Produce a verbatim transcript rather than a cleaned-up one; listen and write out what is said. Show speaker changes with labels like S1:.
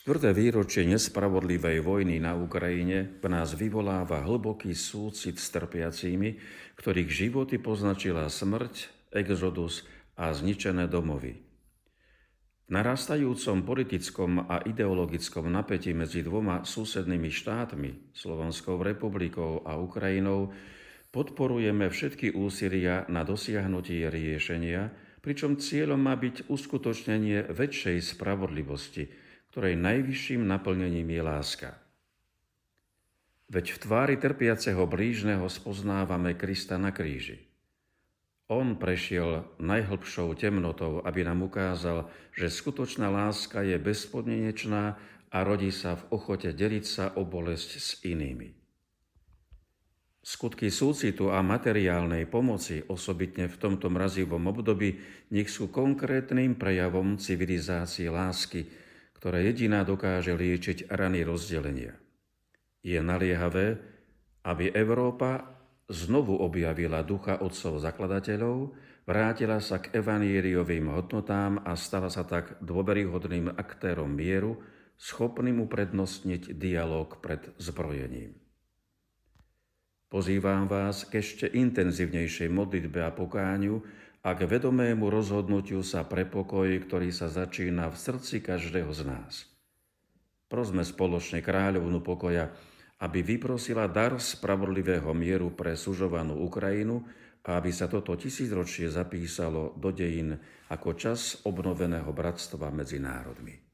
S1: Štvrté výročie nespravodlivej vojny na Ukrajine v nás vyvoláva hlboký súcit s trpiacími, ktorých životy poznačila smrť, exodus a zničené domovy. V narastajúcom politickom a ideologickom napätí medzi dvoma susednými štátmi, Slovenskou republikou a Ukrajinou, podporujeme všetky úsilia na dosiahnutie riešenia, pričom cieľom má byť uskutočnenie väčšej spravodlivosti, ktorej najvyšším naplnením je láska. Veď v tvári trpiaceho blížneho spoznávame Krista na kríži. On prešiel najhlbšou temnotou, aby nám ukázal, že skutočná láska je bezpodmienečná a rodí sa v ochote deliť sa o bolesť s inými. Skutky súcitu a materiálnej pomoci, osobitne v tomto mrazivom období, nech sú konkrétnym prejavom civilizácie lásky, ktorá jediná dokáže liečiť rany rozdelenia. Je naliehavé, aby Európa znovu objavila ducha otcov zakladateľov, vrátila sa k evanjeliovým hodnotám a stala sa tak dôveryhodným aktérom mieru, schopným uprednostniť dialóg pred zbrojením. Pozývam vás k ešte intenzívnejšej modlitbe a pokániu a k vedomému rozhodnutiu sa pre pokoj, ktorý sa začína v srdci každého z nás. Prosme spoločne kráľovnu pokoja, aby vyprosila dar spravodlivého mieru pre sužovanú Ukrajinu a aby sa toto tisícročie zapísalo do dejín ako čas obnoveného bratstva medzi národmi.